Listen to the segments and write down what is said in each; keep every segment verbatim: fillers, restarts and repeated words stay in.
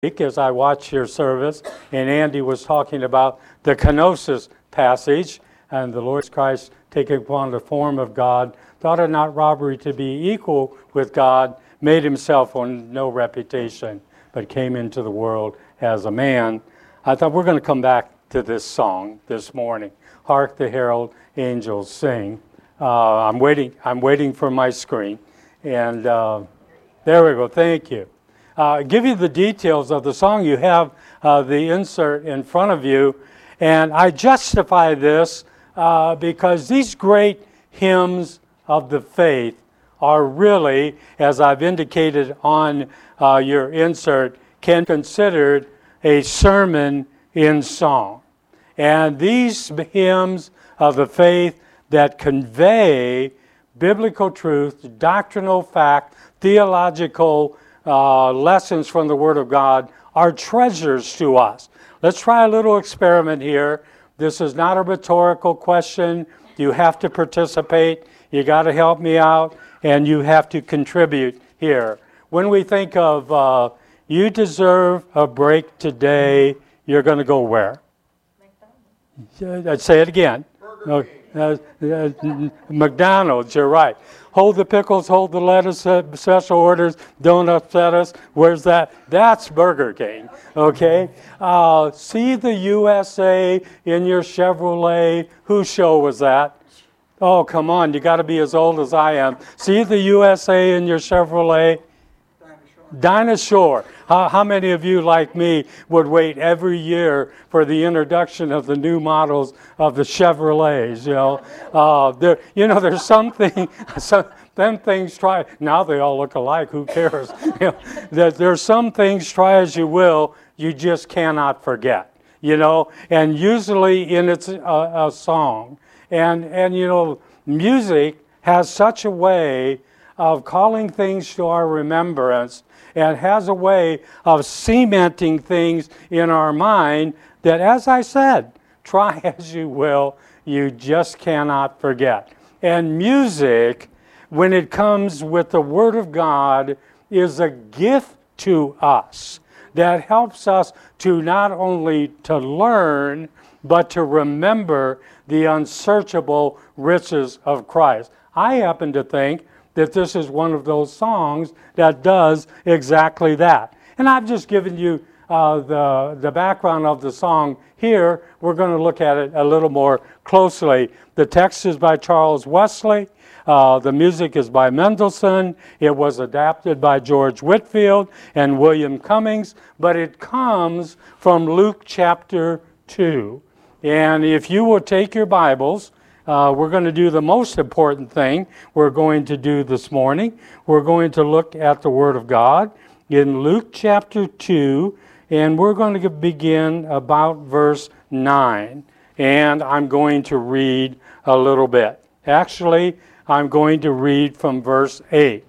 as I watched your service, and Andy was talking about the kenosis passage, and the Lord Christ taking upon the form of God, thought it not robbery to be equal with God, made himself on no reputation, but came into the world as a man. I thought we're going to come back to this song this morning. Hark the herald angels sing. Uh, I'm waiting. I'm waiting for my screen, and uh, there we go. Thank you. Uh, give you the details of the song. You have uh, the insert in front of you, and I justify this uh, because these great hymns of the faith are really, as I've indicated on uh, your insert, can be considered a sermon in song. And these hymns of the faith that convey biblical truth, doctrinal fact, theological uh, lessons from the Word of God are treasures to us. Let's try a little experiment here. This is not a rhetorical question. You have to participate. You got to help me out, and you have to contribute here. When we think of uh, you deserve a break today, you're going to go where? McDonald's. I'd say it again. Burger King. Uh, uh, McDonald's, you're right. Hold the pickles, hold the lettuce, uh, special orders, don't upset us. Where's that? That's Burger King, okay? Uh, see the U S A in your Chevrolet. Whose show was that? Oh, come on, you got to be as old as I am. See the U S A in your Chevrolet? Dinosaur. How, how many of you, like me, would wait every year for the introduction of the new models of the Chevrolets? You know, uh, there. You know, there's something. Some them things. Try now. They all look alike. Who cares? You know, there, there's some things. Try as you will, you just cannot forget. You know, and usually in its uh, a song, and and you know, music has such a way of calling things to our remembrance, and has a way of cementing things in our mind that, as I said, try as you will, you just cannot forget. And music, when it comes with the Word of God, is a gift to us that helps us to not only to learn, but to remember the unsearchable riches of Christ. I happen to think that this is one of those songs that does exactly that. And I've just given you uh, the, the background of the song here. We're going to look at it a little more closely. The text is by Charles Wesley. Uh, the music is by Mendelssohn. It was adapted by George Whitefield and William Cummings, but it comes from Luke chapter two. And if you will take your Bibles, Uh, we're going to do the most important thing we're going to do this morning. We're going to look at the Word of God in Luke chapter two, and we're going to begin about verse nine. And I'm going to read a little bit. Actually, I'm going to read from verse eight.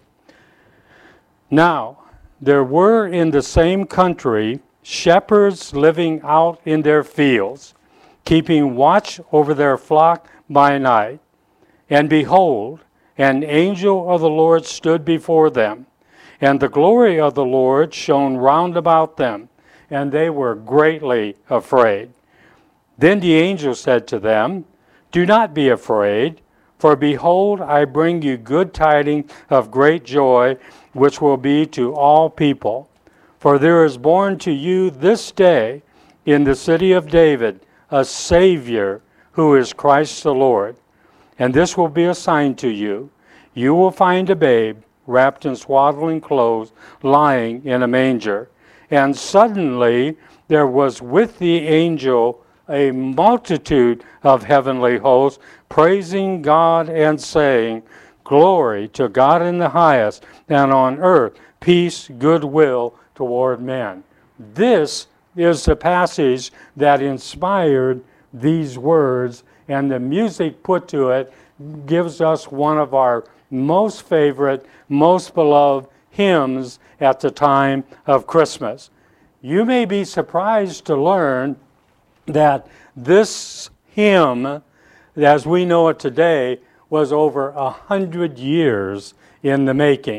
Now, there were in the same country shepherds living out in their fields, keeping watch over their flock by night. And behold, an angel of the Lord stood before them, and the glory of the Lord shone round about them, and they were greatly afraid. Then the angel said to them, Do not be afraid, for behold, I bring you good tidings of great joy, which will be to all people. For there is born to you this day in the city of David a Savior, who is Christ the Lord. And this will be a sign to you. You will find a babe wrapped in swaddling clothes, lying in a manger. And suddenly there was with the angel a multitude of heavenly hosts, praising God and saying, Glory to God in the highest, and on earth peace, goodwill toward men. This is the passage that inspired these words, and the music put to it gives us one of our most favorite, most beloved hymns at the time of Christmas. You may be surprised to learn that this hymn, as we know it today, was over a hundred years in the making.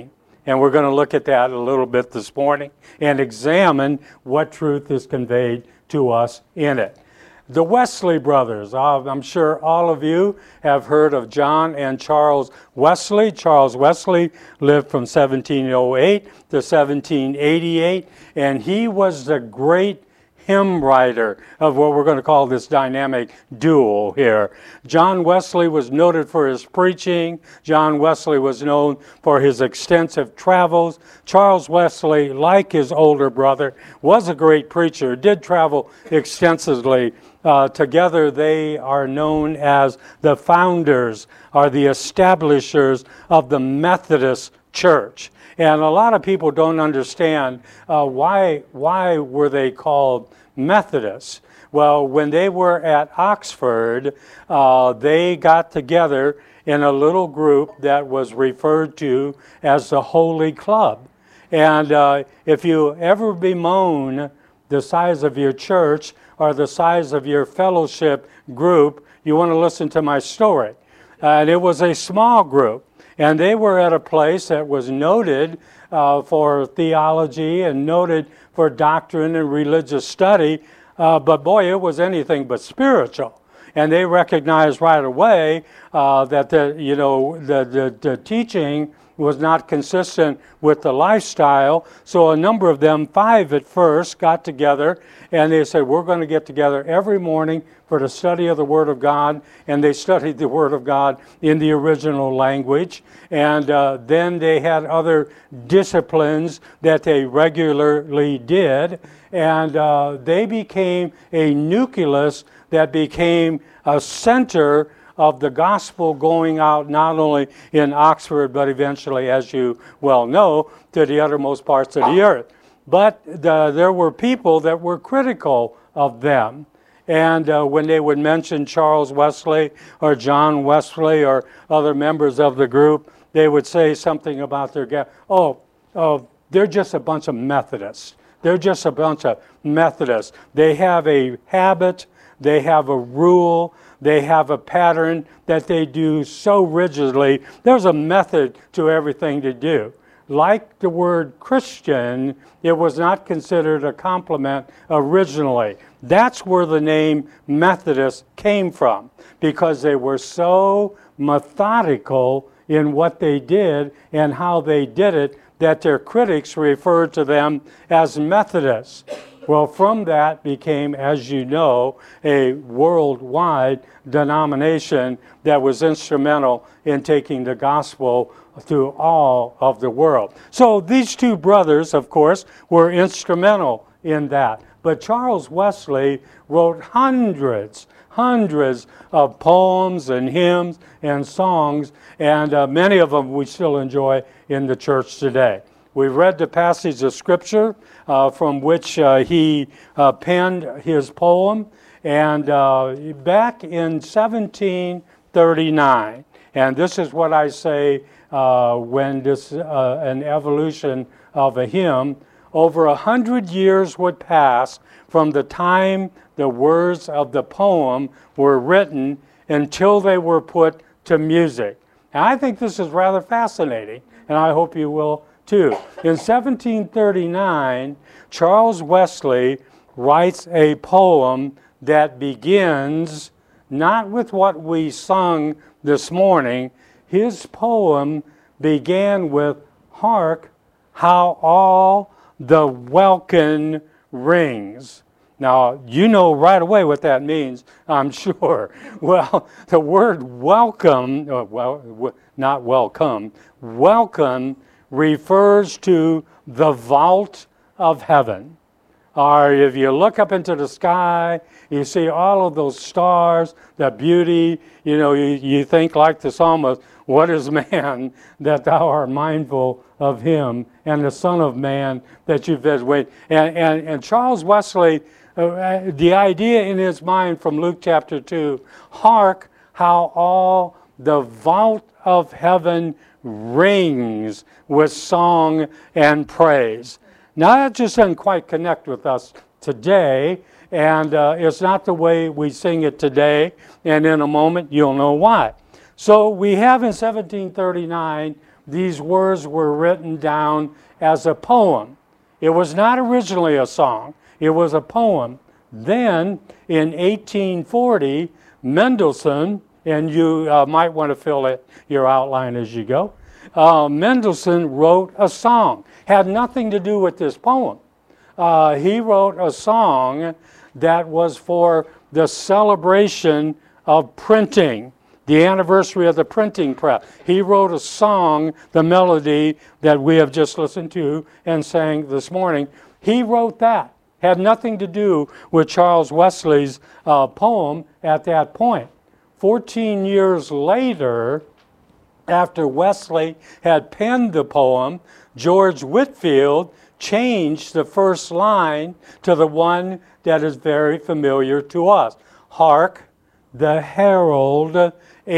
And we're going to look at that a little bit this morning and examine what truth is conveyed to us in it. The Wesley brothers, I'm sure all of you have heard of John and Charles Wesley. Charles Wesley lived from seventeen oh eight to seventeen eighty-eight, and he was the great hymn writer of what we're going to call this dynamic duo here. John Wesley was noted for his preaching. John Wesley was known for his extensive travels. Charles Wesley, like his older brother, was a great preacher, did travel extensively. Uh, together they are known as the founders or the establishers of the Methodist Church. And a lot of people don't understand uh, why, why were they called Methodists. Well, when they were at Oxford, uh, they got together in a little group that was referred to as the Holy Club. And uh, if you ever bemoan the size of your church or the size of your fellowship group, you want to listen to my story. And it was a small group. And they were at a place that was noted uh, for theology and noted for doctrine and religious study. Uh, but boy, it was anything but spiritual. And they recognized right away uh, that the, you know, the, the, the teaching was not consistent with the lifestyle. So a number of them, five at first, got together and they said, we're going to get together every morning for the study of the Word of God. And they studied the Word of God in the original language. And uh, then they had other disciplines that they regularly did. And uh, they became a nucleus that became a center of the gospel going out not only in Oxford, but eventually, as you well know, to the uttermost parts of the earth. But the, there were people that were critical of them. And uh, when they would mention Charles Wesley or John Wesley or other members of the group, they would say something about their, oh, oh, they're just a bunch of Methodists. They're just a bunch of Methodists. They have a habit, they have a rule, they have a pattern that they do so rigidly. There's a method to everything they do. Like the word Christian, it was not considered a compliment originally. That's where the name Methodist came from, because they were so methodical in what they did and how they did it that their critics referred to them as Methodists. Well, from that became, as you know, a worldwide denomination that was instrumental in taking the gospel to all of the world. So these two brothers, of course, were instrumental in that. But Charles Wesley wrote hundreds, hundreds of poems and hymns and songs, and uh, many of them we still enjoy in the church today. We've read the passage of Scripture uh, from which uh, he uh, penned his poem, and uh, back in seventeen thirty-nine, and this is what I say uh, when this uh, an evolution of a hymn, over a hundred years would pass from the time the words of the poem were written until they were put to music. And I think this is rather fascinating, and I hope you will too. In seventeen thirty-nine, Charles Wesley writes a poem that begins not with what we sung this morning. His poem began with, "Hark, how all the welkin rings." Now, you know right away what that means, I'm sure. Well, the word welcome, or well, not welcome, welcome refers to the vault of heaven. Or if you look up into the sky, you see all of those stars, the beauty, you know, you, you think like the psalmist, what is man that thou art mindful of him, and the Son of Man that you visit. And, and, and Charles Wesley, uh, the idea in his mind from Luke chapter two, hark how all the vault of heaven rings with song and praise. Now that just doesn't quite connect with us today, and uh, it's not the way we sing it today, and in a moment you'll know why. So we have in seventeen thirty-nine these words were written down as a poem. It was not originally a song. It was a poem. Then, in eighteen forty, Mendelssohn, and you uh, might want to fill it, your outline as you go, uh, Mendelssohn wrote a song. Had nothing to do with this poem. Uh, he wrote a song that was for the celebration of printing, the anniversary of the printing press. He wrote a song, the melody that we have just listened to and sang this morning. He wrote that. Had nothing to do with Charles Wesley's uh, poem at that point. Fourteen years later, after Wesley had penned the poem, George Whitefield changed the first line to the one that is very familiar to us. Hark, the herald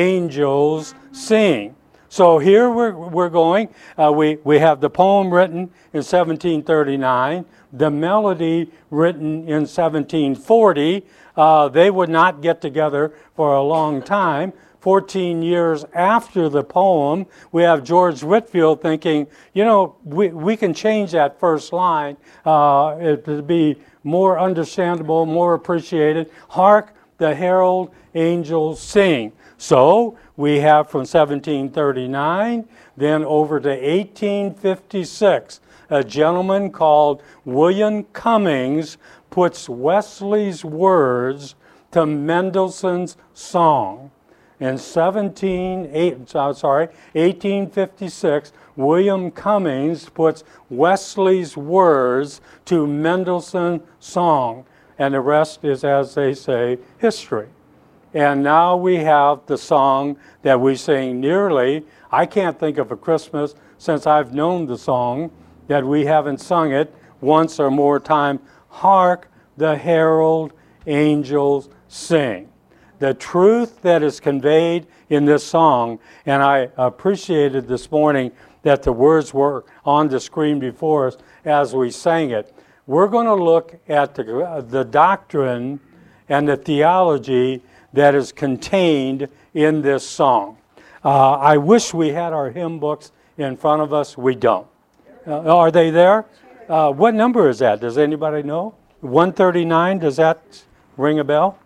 angels sing. So here we're, we're going. Uh, we, we have the poem written in seventeen thirty-nine, the melody written in seventeen forty. Uh, they would not get together for a long time. fourteen years after the poem, we have George Whitefield thinking, you know, we, we can change that first line uh, it, to be more understandable, more appreciated. Hark, the herald angels sing. So we have from seventeen thirty-nine, then over to eighteen fifty-six, a gentleman called William Cummings puts Wesley's words to Mendelssohn's song. In seventeen, eight, sorry, eighteen fifty-six, William Cummings puts Wesley's words to Mendelssohn's song, and the rest is, as they say, history. And now we have the song that we sing nearly. I can't think of a Christmas since I've known the song that we haven't sung it once or more time. Hark, the herald angels sing. The truth that is conveyed in this song, and I appreciated this morning that the words were on the screen before us as we sang it. We're going to look at the, the doctrine and the theology that is contained in this song. Uh, I wish we had our hymn books in front of us. We don't. Uh, are they there? Uh, what number is that? Does anybody know? one thirty-nine, does that ring a bell?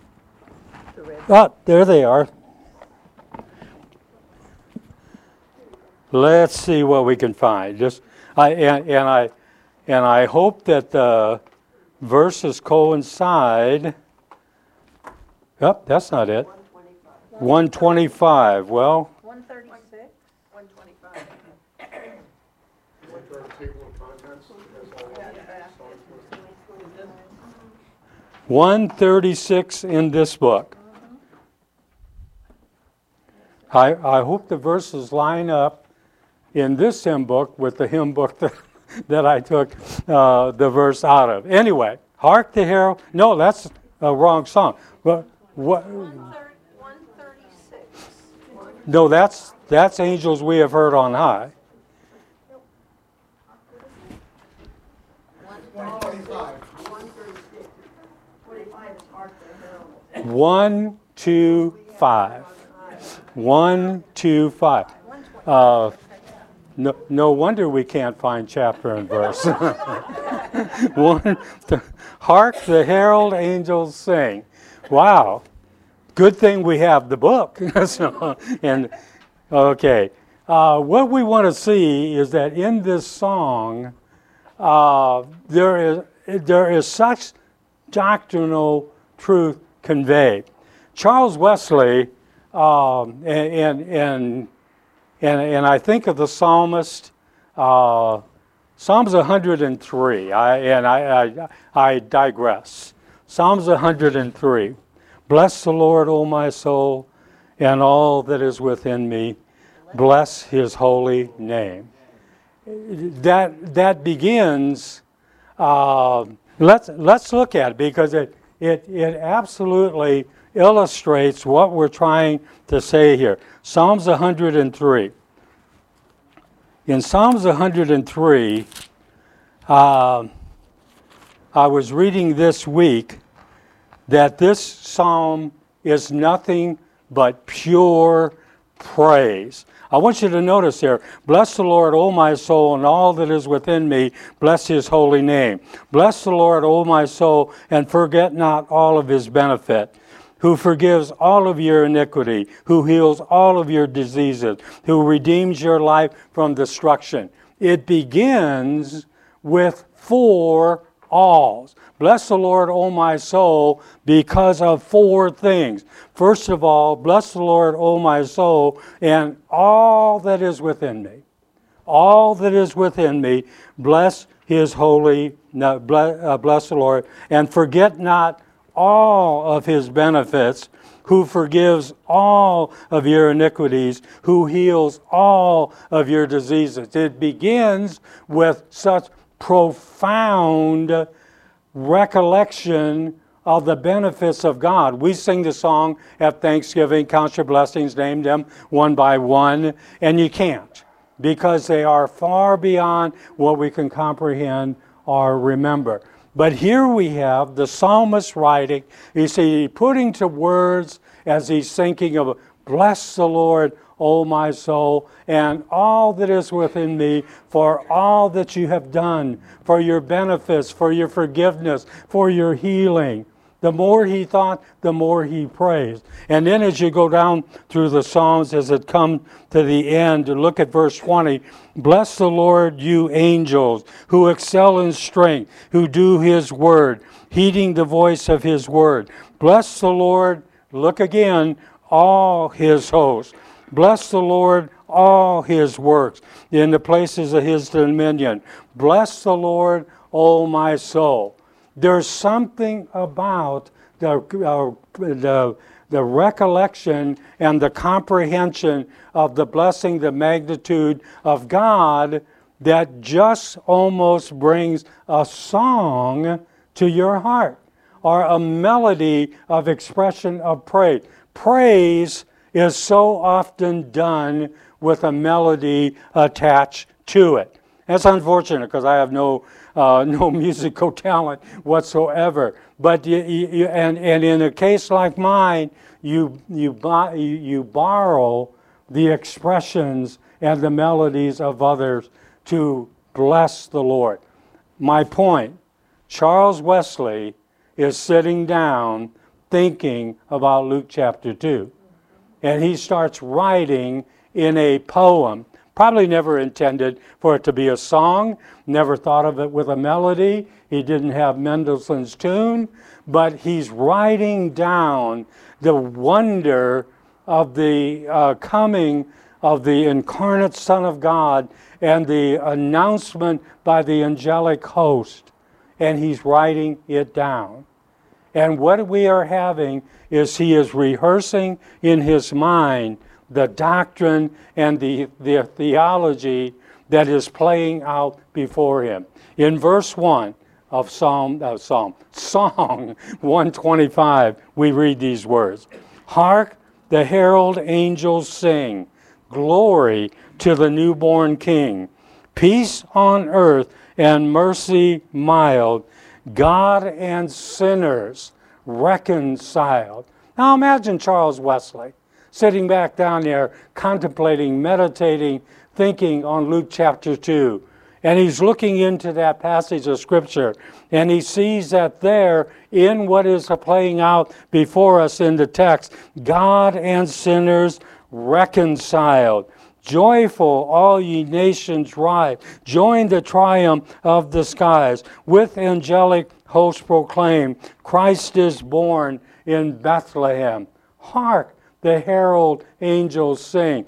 Oh, there they are. Let's see what we can find. Just, I and, and I and I hope that the verses coincide. Oh, that's not it. one twenty-five. Well. one thirty-six. one twenty-five. one thirty-six in this book. I, I hope the verses line up in this hymn book with the hymn book that, that I took uh, the verse out of. Anyway, hark the herald. No, that's a wrong song. But what? one thirty-six. No, that's that's angels we have heard on high. one twenty-five. one thirty-six. twenty-five is hark the herald. One, two, five. One, two, five. Uh, no, no wonder we can't find chapter and verse. One, th- hark the herald angels sing. Wow. Good thing we have the book. So, and okay. Uh, what we want to see is that in this song, uh, there is there is such doctrinal truth conveyed. Charles Wesley. Um, and, and, and, and I think of the psalmist, uh, Psalms one hundred three, I, and I, I, I digress. Psalms one hundred three, bless the Lord, O my soul, and all that is within me. Bless his holy name. That, that begins, uh, let's, let's look at it because it, it, it absolutely illustrates what we're trying to say here. Psalms one hundred three. In Psalms one hundred three, uh, I was reading this week that this psalm is nothing but pure praise. I want you to notice here, bless the Lord, O my soul, and all that is within me, bless his holy name. Bless the Lord, O my soul, and forget not all of his benefit, who forgives all of your iniquity, who heals all of your diseases, who redeems your life from destruction. It begins with four alls. Bless the Lord, O my soul, because of four things. First of all, bless the Lord, O my soul, and all that is within me. All that is within me, bless his holy, no, bless, uh, bless the Lord, and forget not all of his benefits, who forgives all of your iniquities, who heals all of your diseases. It begins with such profound recollection of the benefits of God. We sing the song at Thanksgiving, count your blessings, name them one by one, and you can't, because they are far beyond what we can comprehend or remember. But here we have the psalmist writing, you see, putting to words as he's thinking of, bless the Lord, O my soul, and all that is within me, for all that you have done, for your benefits, for your forgiveness, for your healing. The more he thought, the more he praised. And then as you go down through the Psalms, as it comes to the end, look at verse twenty. Bless the Lord, you angels, who excel in strength, who do his word, heeding the voice of his word. Bless the Lord, look again, all his hosts. Bless the Lord, all his works, in the places of his dominion. Bless the Lord, O my soul. There's something about the, uh, the, the recollection and the comprehension of the blessing, the magnitude of God, that just almost brings a song to your heart, or a melody of expression of praise. Praise is so often done with a melody attached to it. That's unfortunate, because I have no uh, no musical talent whatsoever. But you, you, and and in a case like mine, you you you, you borrow the expressions and the melodies of others to bless the Lord. My point: Charles Wesley is sitting down thinking about Luke chapter two. And he starts writing in a poem, probably never intended for it to be a song, never thought of it with a melody. He didn't have Mendelssohn's tune, but he's writing down the wonder of the uh, coming of the incarnate Son of God and the announcement by the angelic host. And he's writing it down. And what we are having is he is rehearsing in his mind the doctrine and the, the theology that is playing out before him. In verse one of Psalm, uh, Psalm, Song one twenty-five, we read these words. Hark, the herald angels sing, glory to the newborn King. Peace on earth and mercy mild, God and sinners reconciled. Now imagine Charles Wesley sitting back down there, contemplating, meditating, thinking on Luke chapter two. And he's looking into that passage of Scripture, and he sees that there, in what is playing out before us in the text, God and sinners reconciled. Joyful, all ye nations rise. Join the triumph of the skies. With angelic hosts proclaim, Christ is born in Bethlehem. Hark, the herald angels sing,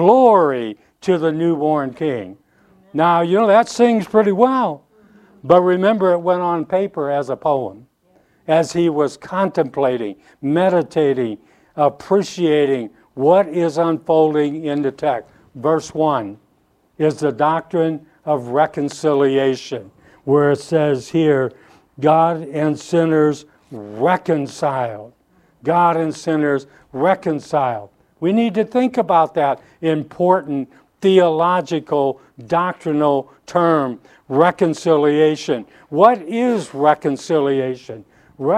glory to the newborn King. Now, you know, that sings pretty well. But remember, it went on paper as a poem, as he was contemplating, meditating, appreciating what is unfolding in the text. Verse one is the doctrine of reconciliation, where it says here, God and sinners reconciled. God and sinners reconciled. We need to think about that important theological, doctrinal term, reconciliation. What is reconciliation?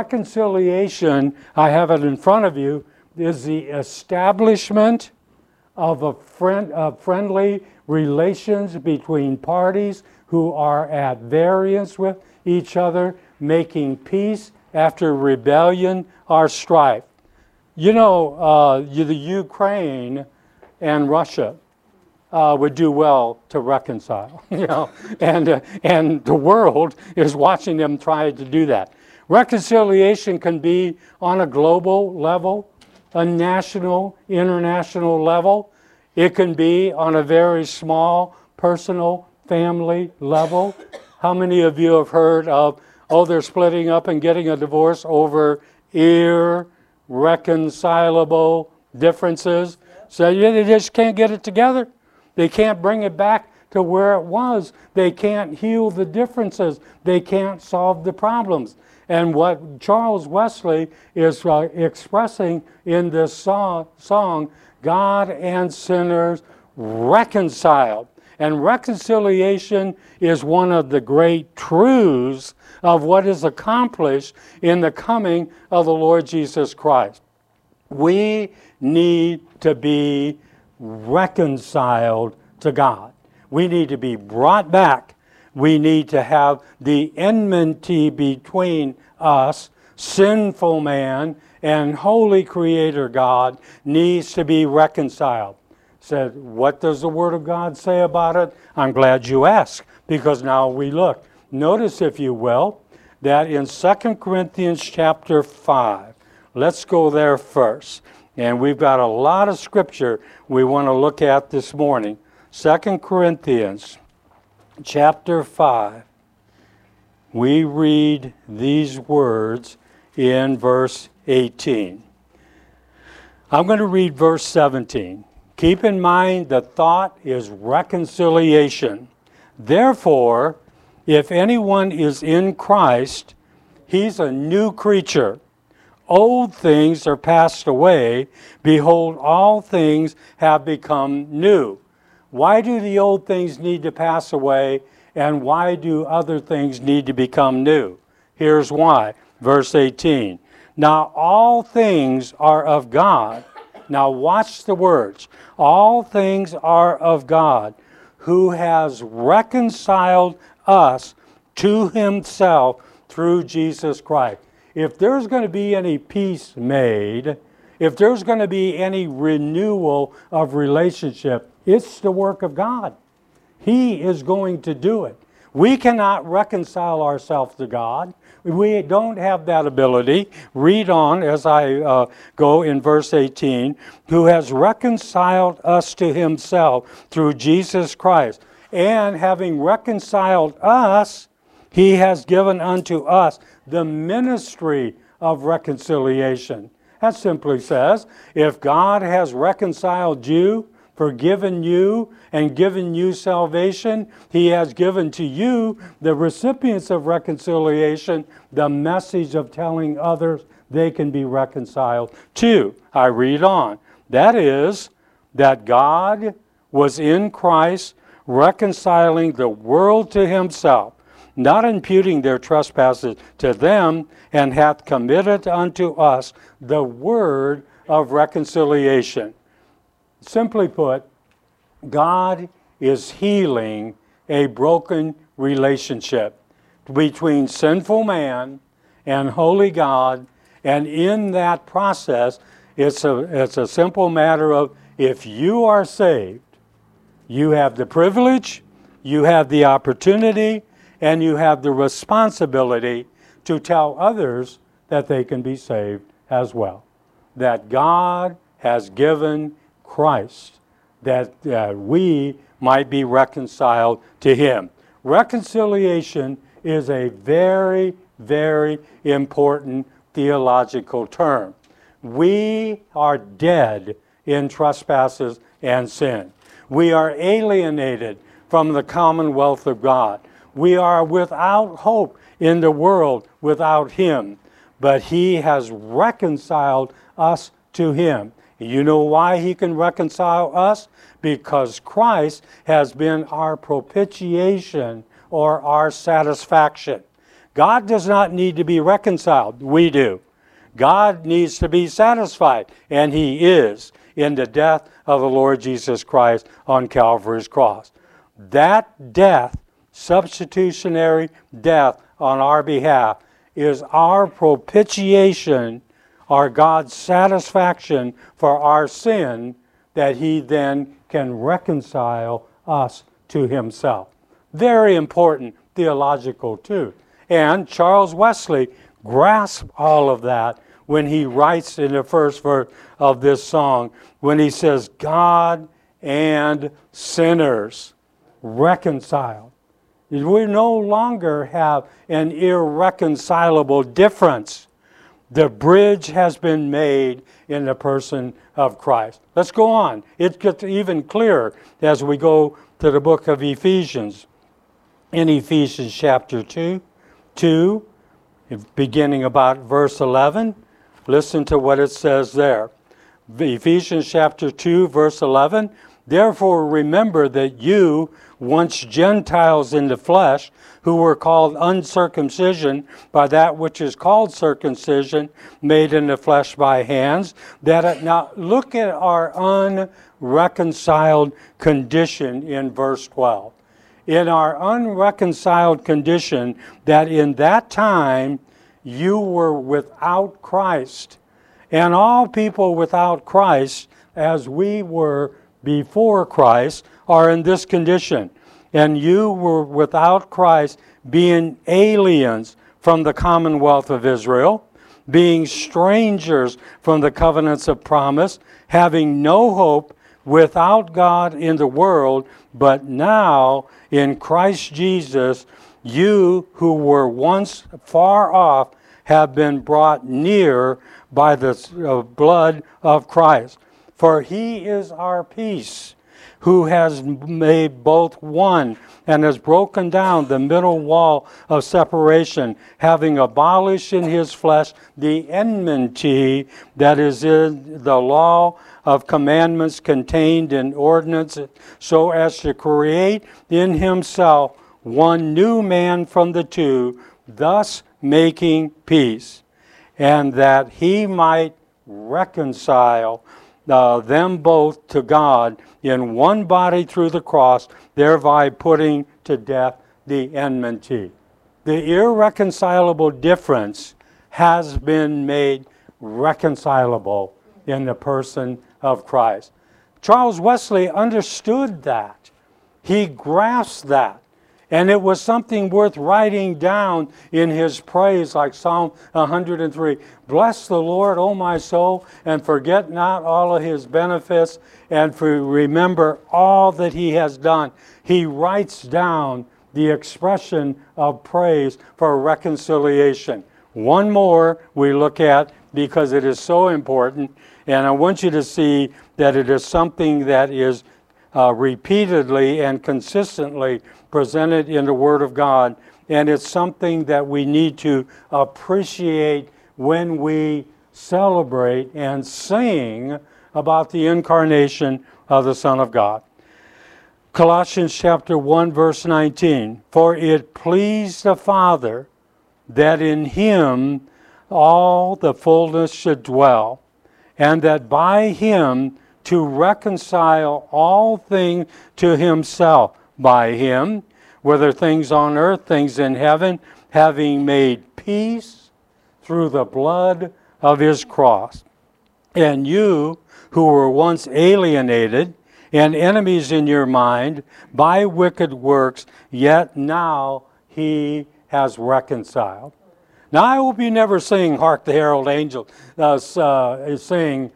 Reconciliation, I have it in front of you, is the establishment of a friend, uh, friendly relations between parties who are at variance with each other, making peace after rebellion or strife. You know, uh, the Ukraine and Russia uh, would do well to reconcile, you know, and, uh, and the world is watching them try to do that. Reconciliation can be on a global level, a national, international level. It can be on a very small, personal, family level. How many of you have heard of, oh, they're splitting up and getting a divorce over irreconcilable differences? So yeah, they just can't get it together. They can't bring it back to where it was. They can't heal the differences. They can't solve the problems. And what Charles Wesley is uh, expressing in this song, song, God and sinners reconciled. And reconciliation is one of the great truths of what is accomplished in the coming of the Lord Jesus Christ. We need to be reconciled to God. We need to be brought back. We need to have the enmity between us, sinful man, and holy Creator God needs to be reconciled. Said, what does the Word of God say about it? I'm glad you asked, because now we look. Notice, if you will, that in Second Corinthians chapter five, let's go there first. And we've got a lot of scripture we want to look at this morning. Second Corinthians chapter five, we read these words in verse eighteen. I'm going to read verse seventeen. Keep in mind the thought is reconciliation. Therefore, if anyone is in Christ, he's a new creature. Old things are passed away. Behold, all things have become new. Why do the old things need to pass away, and why do other things need to become new? Here's why. Verse eighteen. Now all things are of God. Now watch the words. All things are of God, who has reconciled us to himself through Jesus Christ. If there's going to be any peace made, if there's going to be any renewal of relationship, it's the work of God. He is going to do it. We cannot reconcile ourselves to God. We don't have that ability. Read on as I uh, go in verse eighteen. Who has reconciled us to himself through Jesus Christ. And having reconciled us, he has given unto us the ministry of reconciliation. That simply says, if God has reconciled you, forgiven you, and given you salvation, he has given to you, the recipients of reconciliation, the message of telling others they can be reconciled too. I read on. That is, that God was in Christ reconciling the world to himself, not imputing their trespasses to them, and hath committed unto us the word of reconciliation. Simply put, God is healing a broken relationship between sinful man and holy God, and in that process, it's a, it's a simple matter of, if you are saved, you have the privilege, you have the opportunity, and you have the responsibility to tell others that they can be saved as well. That God has given Christ, that uh, we might be reconciled to him. Reconciliation is a very, very important theological term. We are dead in trespasses and sin. We are alienated from the commonwealth of God. We are without hope in the world without him. But he has reconciled us to him. You know why he can reconcile us? Because Christ has been our propitiation or our satisfaction. God does not need to be reconciled. We do. God needs to be satisfied, and he is in the death of the Lord Jesus Christ on Calvary's cross. That death, substitutionary death on our behalf, is our propitiation, our God's satisfaction for our sin, that he then can reconcile us to himself. Very important theological truth. And Charles Wesley grasped all of that when he writes in the first verse of this song, when he says, God and sinners reconciled. We no longer have an irreconcilable difference. The bridge has been made in the person of Christ. Let's go on. It gets even clearer as we go to the book of Ephesians. In Ephesians chapter two, two, beginning about verse eleven, listen to what it says there. Ephesians chapter two, verse eleven, therefore remember that you, once Gentiles in the flesh, who were called uncircumcision by that which is called circumcision, made in the flesh by hands, that it, now look at our unreconciled condition in verse twelve. In our unreconciled condition, that in that time you were without Christ, and all people without Christ, as we were before Christ, are in this condition. And you were without Christ, being aliens from the commonwealth of Israel, being strangers from the covenants of promise, having no hope, without God in the world, but now in Christ Jesus, you who were once far off have been brought near by the blood of Christ. For he is our peace, who has made both one and has broken down the middle wall of separation, having abolished in his flesh the enmity that is in the law of commandments contained in ordinances, so as to create in himself one new man from the two, thus making peace, and that he might reconcile uh, them both to God in one body through the cross, thereby putting to death the enmity. The irreconcilable difference has been made reconcilable in the person of Christ. Charles Wesley understood that. He grasped that. And it was something worth writing down in his praise, like Psalm one hundred three. Bless the Lord, O my soul, and forget not all of his benefits, and for remember all that he has done. He writes down the expression of praise for reconciliation. One more we look at because it is so important, and I want you to see that it is something that is uh, repeatedly and consistently presented in the Word of God, and it's something that we need to appreciate when we celebrate and sing about the incarnation of the Son of God. Colossians chapter one, verse nineteen, for it pleased the Father that in him all the fullness should dwell, and that by him to reconcile all things to himself, by him, whether things on earth, things in heaven, having made peace through the blood of his cross. And you, who were once alienated and enemies in your mind by wicked works, yet now he has reconciled. Now I hope you never sing Hark the Herald Angels uh, uh, sing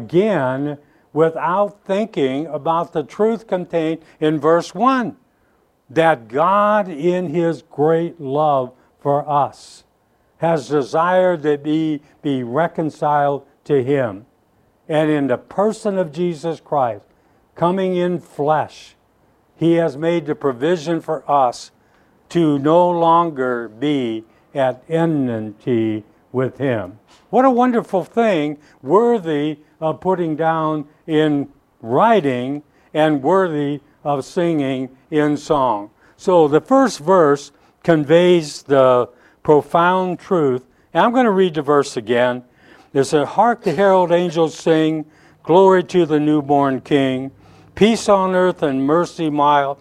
again without thinking about the truth contained in verse one, that God in his great love for us has desired that we be reconciled to him. And in the person of Jesus Christ, coming in flesh, he has made the provision for us to no longer be at enmity with him. What a wonderful thing, worthy of putting down in writing and worthy of singing in song. So the first verse conveys the profound truth. And I'm going to read the verse again. It said, "Hark the herald angels sing, glory to the newborn King, peace on earth and mercy mild,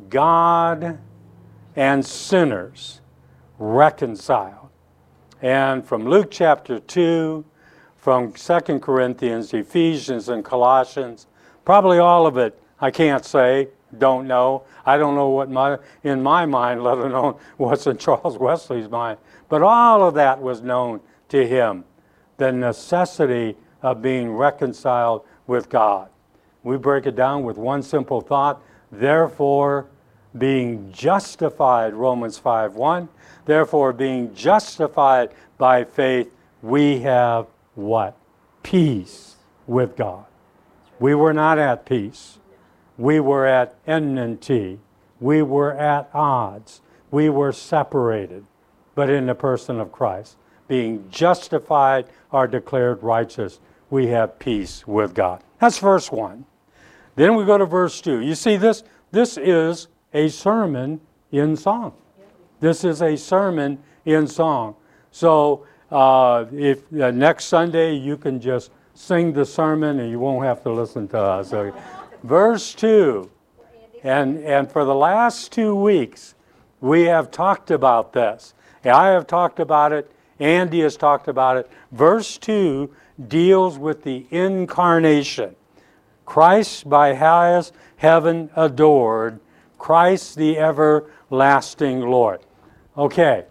God and sinners reconciled." And from Luke chapter two, from Second Corinthians, Ephesians, and Colossians, probably all of it, I can't say, don't know. I don't know what my, in my mind, let alone what's in Charles Wesley's mind. But all of that was known to him, the necessity of being reconciled with God. We break it down with one simple thought, therefore being justified, Romans five one, therefore being justified by faith, we have what? Peace with God. We were not at peace. We were at enmity. We were at odds. We were separated. But in the person of Christ, being justified or declared righteous, we have peace with God. That's verse one. Then we go to verse two. You see, this, this is a sermon in song. This is a sermon in song. So uh, if uh, next Sunday you can just sing the sermon and you won't have to listen to us. So, verse two. And, and for the last two weeks, we have talked about this. I have talked about it. Andy has talked about it. Verse two deals with the incarnation. Christ by highest heaven adored, Christ the everlasting Lord. Okay,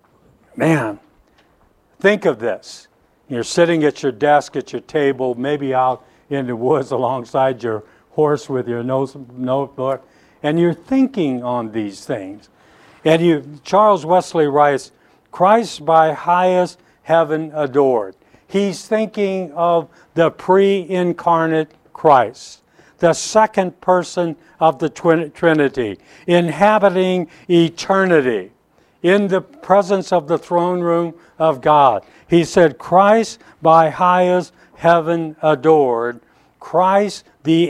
man, think of this. You're sitting at your desk, at your table, maybe out in the woods alongside your horse with your nose, notebook, and you're thinking on these things. And you, Charles Wesley writes, Christ by highest heaven adored. He's thinking of the pre-incarnate Christ, the second person of the twin- Trinity, inhabiting eternity in the presence of the throne room of God. He said, Christ by highest heaven adored, Christ the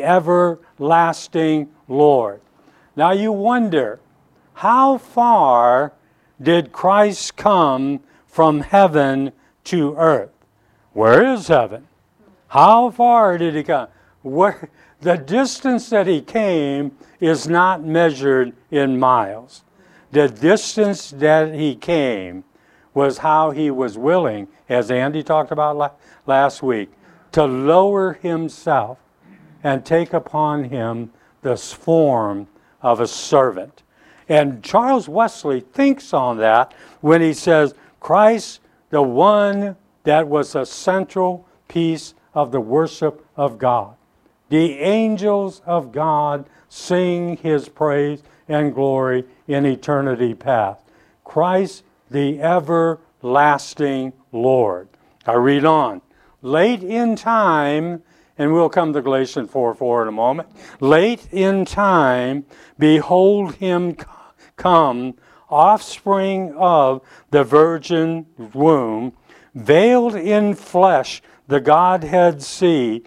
everlasting Lord. Now you wonder, how far did Christ come from heaven to earth? Where is heaven? How far did he come? Where, the distance that he came is not measured in miles. The distance that he came was how he was willing, as Andy talked about la- last week, to lower himself and take upon him the form of a servant. And Charles Wesley thinks on that when he says, Christ, the one that was a central piece of the worship of God. The angels of God sing his praise and glory in eternity past. Christ, the everlasting Lord. I read on. Late in time, and we'll come to Galatians four four in a moment. Late in time, behold him come, offspring of the virgin womb, veiled in flesh, the Godhead see.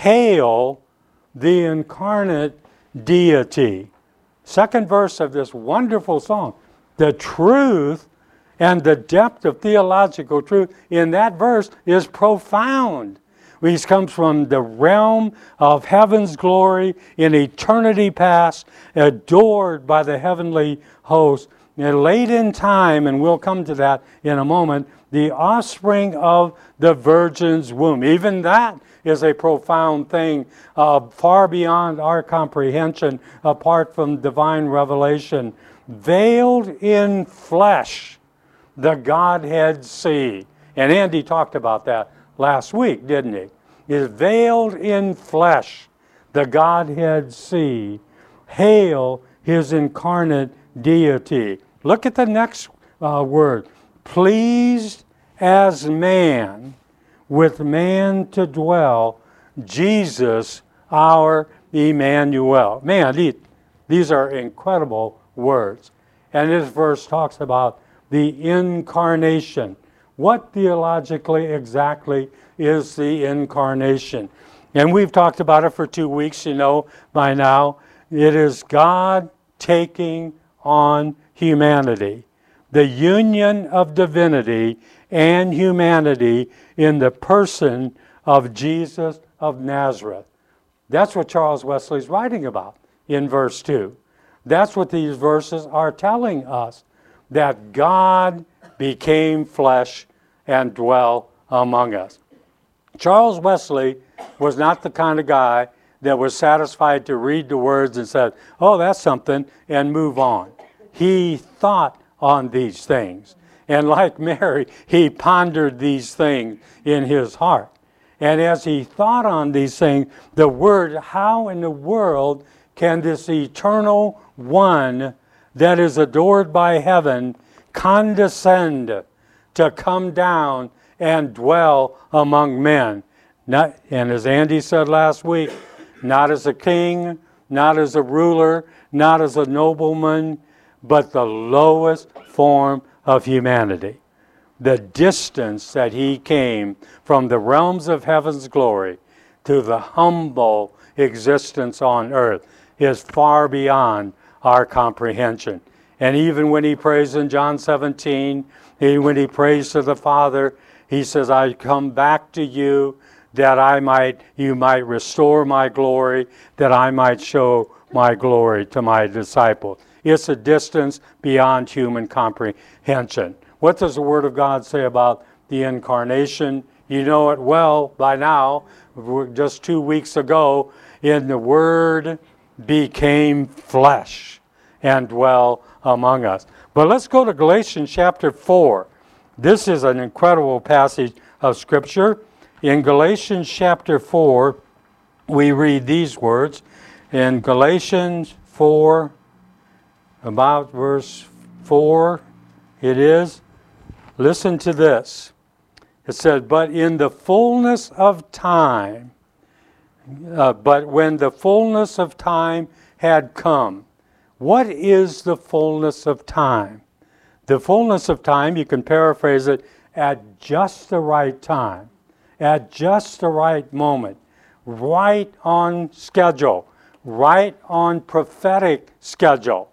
Hail the incarnate deity. Second verse of this wonderful song. The truth and the depth of theological truth in that verse is profound. He comes from the realm of heaven's glory in eternity past, adored by the heavenly host. And late in time, and we'll come to that in a moment, the offspring of the virgin's womb. Even that is a profound thing, uh, far beyond our comprehension, apart from divine revelation. Veiled in flesh, the Godhead see. And Andy talked about that last week, didn't he? Is veiled in flesh, the Godhead see. Hail his incarnate deity. Look at the next uh, word. Pleased as man, with man to dwell, Jesus our Emmanuel. Man, these, these are incredible words. And this verse talks about the incarnation. What theologically exactly is the incarnation? And we've talked about it for two weeks, you know, by now. It is God taking on humanity, the union of divinity and humanity in the person of Jesus of Nazareth. That's what Charles Wesley's writing about in verse two. That's what these verses are telling us, that God became flesh and dwelt among us. Charles Wesley was not the kind of guy that was satisfied to read the words and said, oh, that's something, and move on. He thought on these things. And like Mary, he pondered these things in his heart. And as he thought on these things, the word, how in the world can this eternal one that is adored by heaven condescend to come down and dwell among men? Not, and as Andy said last week, not as a king, not as a ruler, not as a nobleman, but the lowest form of humanity. The distance that he came from the realms of heaven's glory to the humble existence on earth is far beyond our comprehension. And even when he prays in John seventeen, he, when he prays to the Father, he says, I come back to you that I might, you might restore my glory, that I might show my glory to my disciples. It's a distance beyond human comprehension. What does the Word of God say about the incarnation? You know it well by now. Just two weeks ago, in the Word became flesh and dwell among us. But let's go to Galatians chapter four. This is an incredible passage of Scripture. In Galatians chapter four, we read these words. In Galatians four, about verse four, it is, listen to this. It said, but in the fullness of time, uh, but when the fullness of time had come. What is the fullness of time? The fullness of time, you can paraphrase it, at just the right time, at just the right moment, right on schedule, right on prophetic schedule.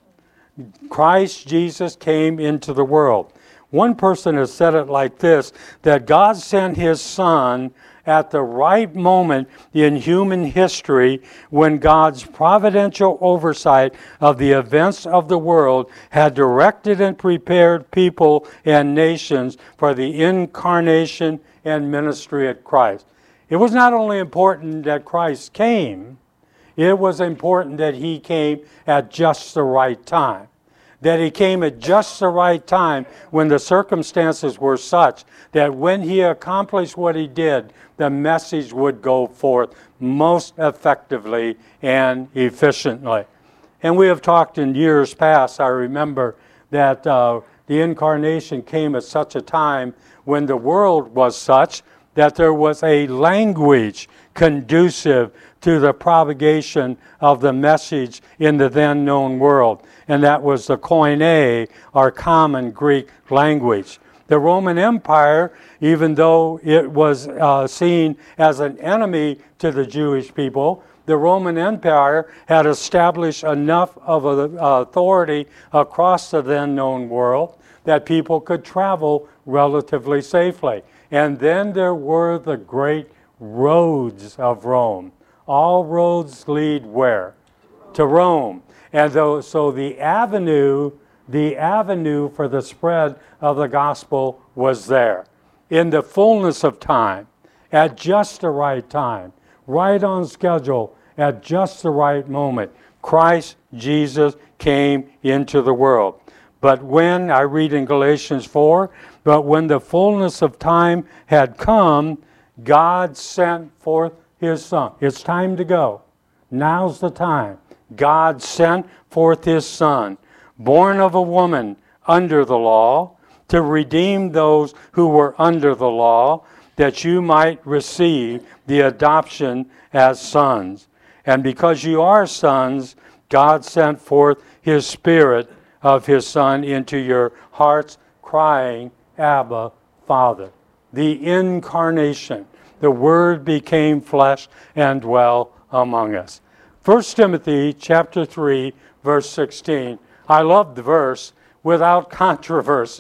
Christ Jesus came into the world. One person has said it like this, that God sent his Son at the right moment in human history when God's providential oversight of the events of the world had directed and prepared people and nations for the incarnation and ministry of Christ. It was not only important that Christ came, it was important that he came at just the right time. That he came at just the right time when the circumstances were such that when he accomplished what he did, the message would go forth most effectively and efficiently. And we have talked in years past, I remember, that uh, the incarnation came at such a time when the world was such that there was a language conducive to the propagation of the message in the then known world. And that was the Koine, our common Greek language. The Roman Empire, even though it was uh, seen as an enemy to the Jewish people, the Roman Empire had established enough of an authority across the then known world that people could travel relatively safely. And then there were the great roads of Rome. All roads lead where? To Rome. And though, so the avenue, the avenue for the spread of the gospel was there. In the fullness of time, at just the right time, right on schedule, at just the right moment, Christ Jesus came into the world. But when, I read in Galatians four, but when the fullness of time had come, God sent forth his Son. It's time to go. Now's the time. God sent forth his Son, born of a woman under the law, to redeem those who were under the law, that you might receive the adoption as sons. And because you are sons, God sent forth his Spirit of his Son into your hearts, crying, Abba, Father. The incarnation. The Word became flesh and dwelt among us. First Timothy chapter three, verse sixteen. I love the verse, without controversy.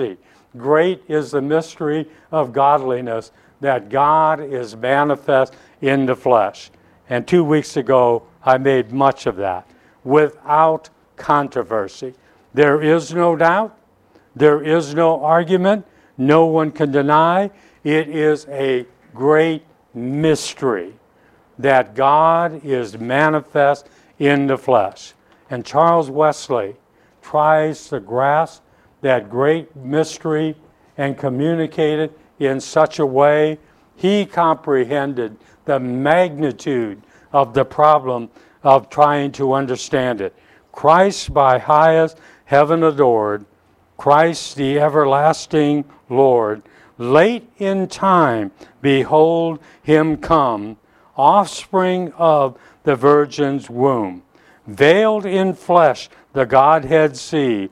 Great is the mystery of godliness, that God is manifest in the flesh. And two weeks ago, I made much of that, without controversy. There is no doubt. There is no argument. No one can deny. It is a great mystery that God is manifest in the flesh. And Charles Wesley tries to grasp that great mystery and communicate it in such a way. He comprehended the magnitude of the problem of trying to understand it. Christ by highest heaven adored, Christ the everlasting Lord, late in time, behold him come, offspring of the Virgin's womb. Veiled in flesh, the Godhead see.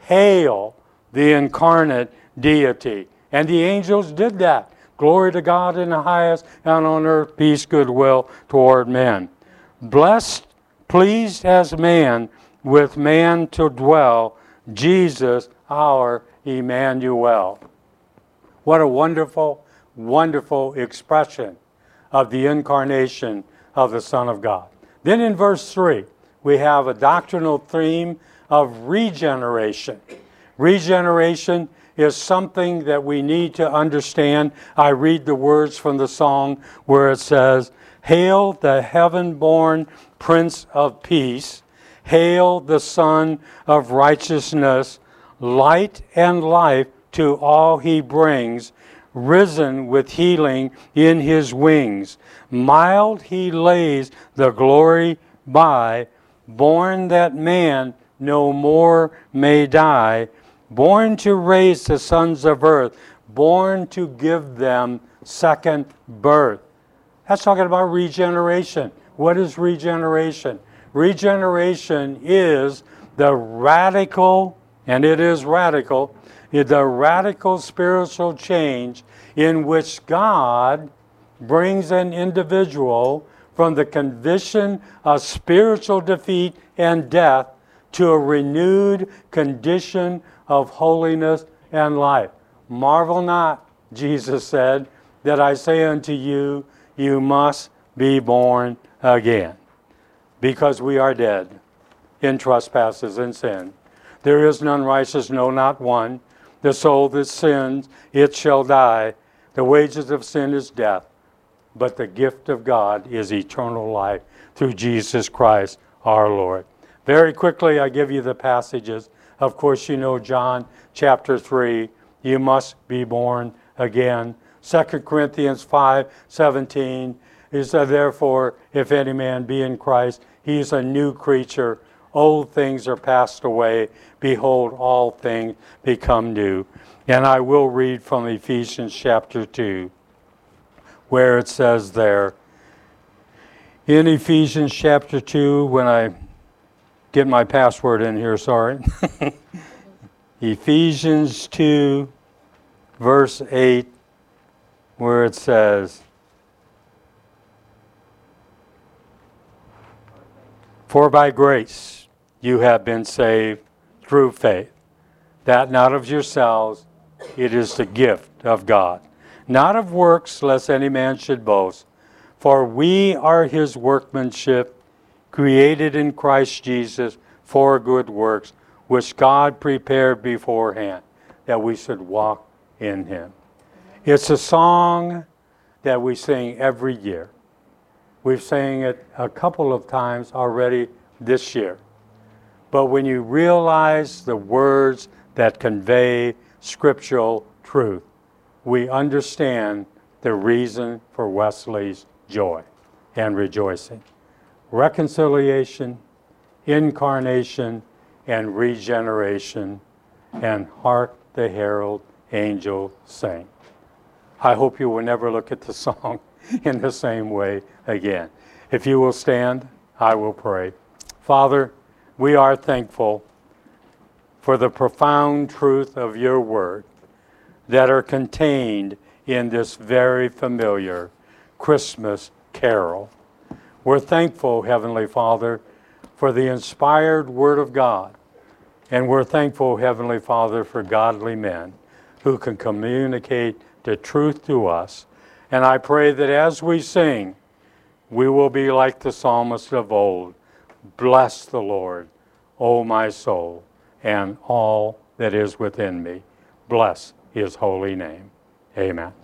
Hail the incarnate deity. And the angels did that. Glory to God in the highest, and on earth peace, goodwill toward men. Blessed, pleased as man, with man to dwell, Jesus our Emmanuel. What a wonderful, wonderful expression of the incarnation of the Son of God. Then in verse three, we have a doctrinal theme of regeneration. Regeneration is something that we need to understand. I read the words from the song where it says, Hail the heaven-born Prince of Peace, hail the Son of Righteousness, light and life to all he brings, risen with healing in his wings. Mild he lays the glory by, born that man no more may die, born to raise the sons of earth, born to give them second birth. That's talking about regeneration. What is regeneration? Regeneration is the radical, and it is radical, the radical spiritual change in which God brings an individual from the condition of spiritual defeat and death to a renewed condition of holiness and life. Marvel not, Jesus said, that I say unto you, you must be born again. Because we are dead in trespasses and sin. There is none righteous, no, not one. The soul that sins, it shall die. The wages of sin is death, but the gift of God is eternal life through Jesus Christ our Lord. Very quickly, I give you the passages. Of course, you know John chapter three, you must be born again. Second Corinthians five seventeen is that therefore, if any man be in Christ, he is a new creature. Old things are passed away. Behold, all things become new. And I will read from Ephesians chapter two, where it says there, in Ephesians chapter two, when I get my password in here, sorry. Ephesians two, verse eight, where it says, For by grace you have been saved through faith, that not of yourselves, it is the gift of God, not of works, lest any man should boast. For we are his workmanship, created in Christ Jesus for good works, which God prepared beforehand, that we should walk in him. It's a song that we sing every year. We've sang it a couple of times already this year. But when you realize the words that convey scriptural truth, we understand the reason for Wesley's joy and rejoicing. Reconciliation, incarnation, and regeneration, and hark the herald angel sing. I hope you will never look at the song in the same way again. If you will stand, I will pray. Father, we are thankful for the profound truth of your word that are contained in this very familiar Christmas carol. We're thankful, Heavenly Father, for the inspired word of God. And we're thankful, Heavenly Father, for godly men who can communicate the truth to us. And I pray that as we sing, we will be like the psalmist of old. Bless the Lord, O my soul, and all that is within me. Bless his holy name. Amen.